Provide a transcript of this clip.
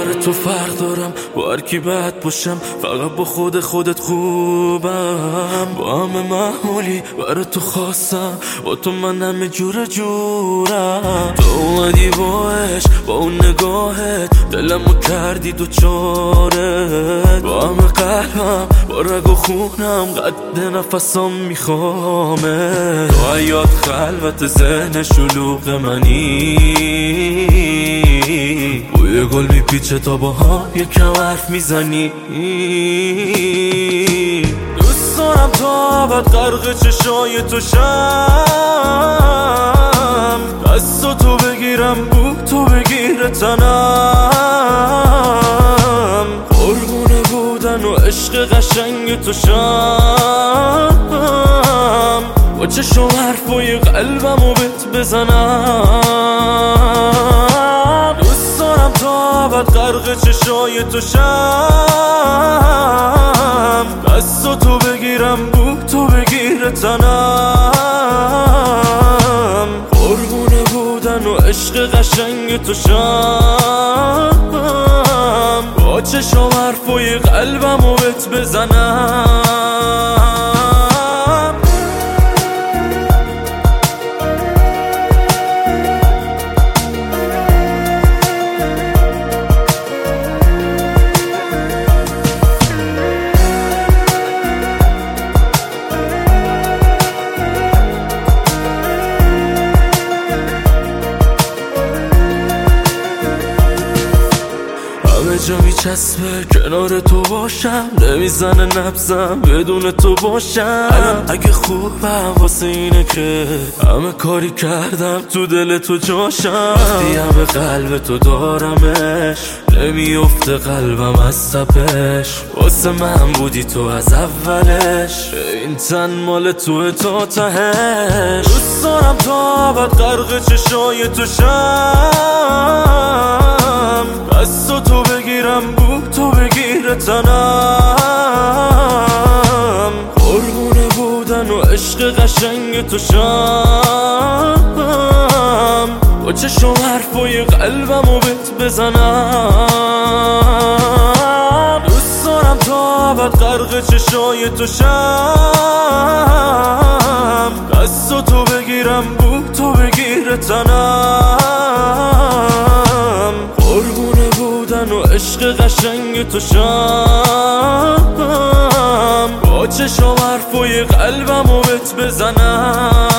برای تو فرق دارم، با هر کی بد باشم فقط با خودت خوبم. با همه معمولی برای تو خواستم، با تو من همه جورم. تو اومدی با عشق، با اون نگاهت دلمو کردی دوچارت. با همه قلبم، با رگ و خونم قد نفسام میخوامه. تو حیات خلوت ذهن شلوغ منی، بوی گل میپیچه تا با هم یکم حرف میزنی. دوست دارم تا ابد غرق چشای تو شم، دست تو بگیرم بو تو بگیره تنم. قربونه بودن و عشق قشنگ تو شم، با چشم حرفای قلبمو بهت بزنم. دوست دارم تا ابد غرق چشای تو شم، دست تو بگیرم بو تو بگیره تنم. قربونه بودن و عشق قشنگ تو شم، با چشم حرفای قلبمو بهت بزنم. همه جا میچسبه کنار تو باشم، نمیزنه نبزم بدون تو باشم. اگه خوبم واسه اینه که همه کاری کردم تو دل تو جاشم. وقتی همه قلب تو دارمش، نمیفته قلبم از تپش. واسه من بودی تو از اولش، این تن مال تو تا تهش. دوست دارم تا ابد غرق چشای تو شم، دست تو بگیرم بو تو بگیره تنم. قربونه بودن و عشق قشنگ تو شم، با چشم حرفای قلبمو بهت بزنم. دوست دارم تا ابد غرق چشای تو شم، دست تو بگیرم بو تو بگیره تنم. قربونه بودن و عشق قشنگ تو شم، با چشم حرفای قلبمو بهت بزنم.